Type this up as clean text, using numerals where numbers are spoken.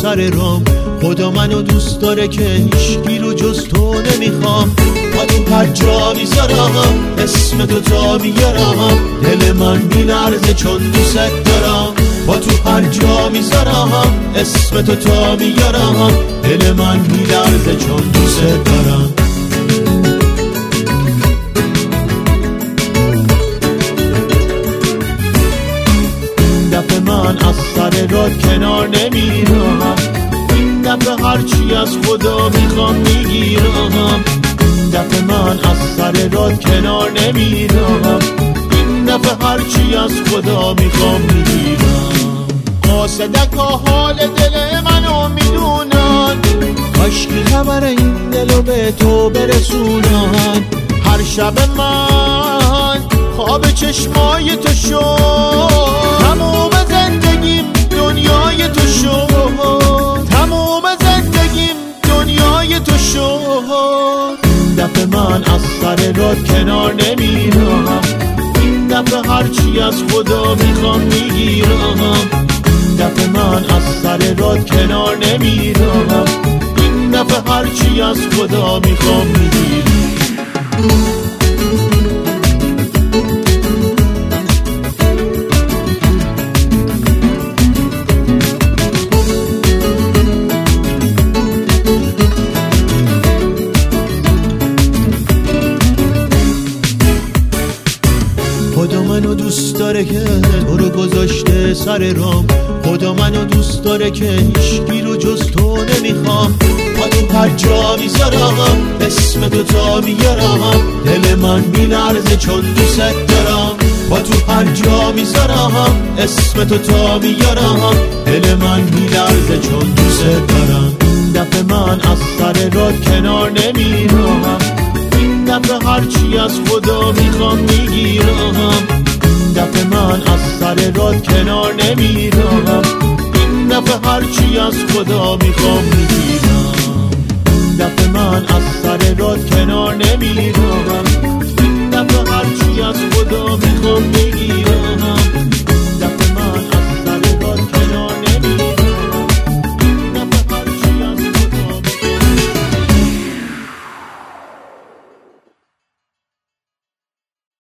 سر رام. خدا منو دوست داره که هیچکی رو جز تو نمیخوام. با تو هر جا میذارم اسم تو تا میارم، دل من میلرزه چون دوست دارم. با تو هر جا میذارم اسم تو تا میارم، دل من میلرزه چون دوست دارم. دفعه من از سر راه کنار نمیرم، این دفعه هرچی از خدا میخوام میگیرم. دفعه من از سر راه کنار نمیرم، این دفعه هرچی از خدا میخوام میگیرم. قاصدک ها حال دل منو میدونن، کاشکی خبر این دلو به تو برسونن. هر شب من خواب چشمای تو شد، تموم زندگیم دنیای تو شد، تموم زندگیم دنیای تو شد. این دفعه من از سر راه کنار نمیرم، این دفعه هرچی از خدا میخوام میگیرم. این دفعه من از سر راه کنار نمیرم، این دفعه هرچی از خدا میخوام میگیرم. خدا منو دوست داره که تو رو گذاشته سر رام. خدا منو دوست داره که هیچکی رو جز تو نمیخوام. با تو هر جا میذارم اسم تو تا میارم، دل من میلرزه چون دوست دارم. با تو هر جا میذارم اسم تو تا میارم، دل من میلرزه چون دوست دارم. دفعه من از سر راه کنار نمیرم، این دفعه هرچی از خدا میخوام میگیرم. دفعه من از سر راه کنار نمیرم، این دفعه هرچی از خدا میخوام میگیرم. دفعه من از سر راه کنار نمیرم، این دفعه هرچی از خدا میخوام میگیرم.